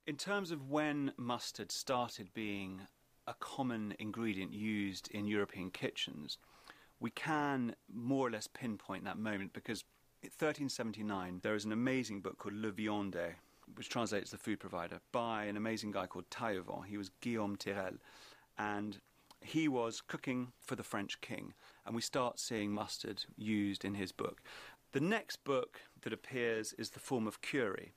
In terms of when mustard started being a common ingredient used in European kitchens, we can more or less pinpoint that moment because in 1379 there is an amazing book called Le Viandet, which translates the food provider, by an amazing guy called Taillevent. He was Guillaume Tirel, and he was cooking for the French king, and we start seeing mustard used in his book. The next book that appears is The Form of Cury,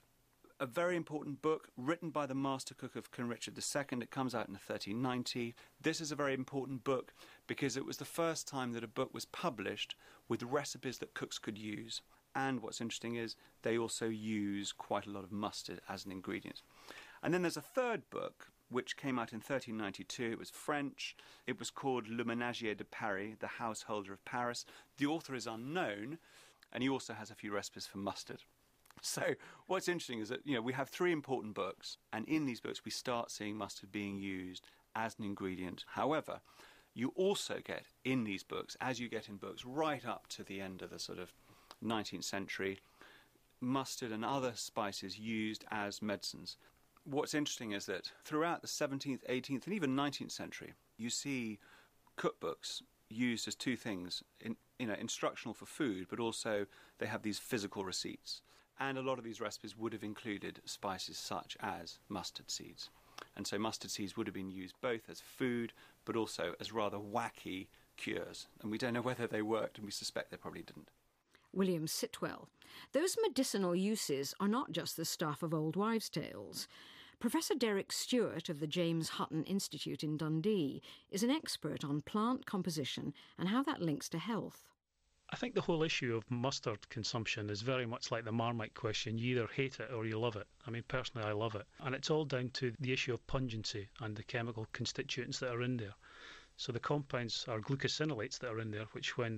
a very important book written by the master cook of King Richard II. It comes out in 1390. This is a very important book because it was the first time that a book was published with recipes that cooks could use. And what's interesting is they also use quite a lot of mustard as an ingredient. And then there's a third book which came out in 1392. It was French. It was called Le Ménagier de Paris, The Householder of Paris. The author is unknown, and he also has a few recipes for mustard. So what's interesting is that, we have three important books, and in these books we start seeing mustard being used as an ingredient. However, you also get in these books, as you get in books right up to the end of the sort of 19th century, mustard and other spices used as medicines. What's interesting is that throughout the 17th, 18th and even 19th century, you see cookbooks used as two things, instructional for food, but also they have these physical receipts. And a lot of these recipes would have included spices such as mustard seeds. And so mustard seeds would have been used both as food, but also as rather wacky cures. And we don't know whether they worked, and we suspect they probably didn't. William Sitwell. Those medicinal uses are not just the stuff of old wives' tales. Professor Derek Stewart of the James Hutton Institute in Dundee is an expert on plant composition and how that links to health. I think the whole issue of mustard consumption is very much like the Marmite question. You either hate it or you love it. I mean, personally, I love it. And it's all down to the issue of pungency and the chemical constituents that are in there. So the compounds are glucosinolates that are in there, which when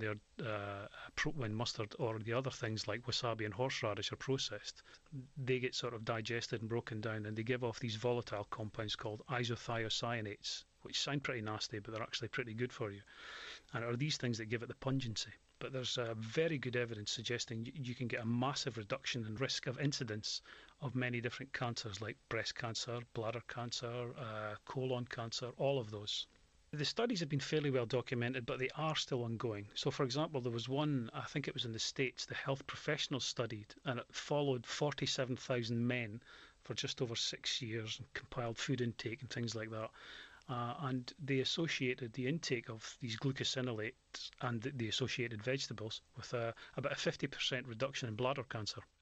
when mustard or the other things like wasabi and horseradish are processed, they get sort of digested and broken down, and they give off these volatile compounds called isothiocyanates, which sound pretty nasty, but they're actually pretty good for you. And it are these things that give it the pungency. But there's very good evidence suggesting you can get a massive reduction in risk of incidence of many different cancers, like breast cancer, bladder cancer, colon cancer, all of those. The studies have been fairly well documented, but they are still ongoing. So, for example, there was one, I think it was in the States, the health professionals studied, and it followed 47,000 men for just over 6 years and compiled food intake and things like that. And they associated the intake of these glucosinolates and the associated vegetables with about a 50% reduction in bladder cancer.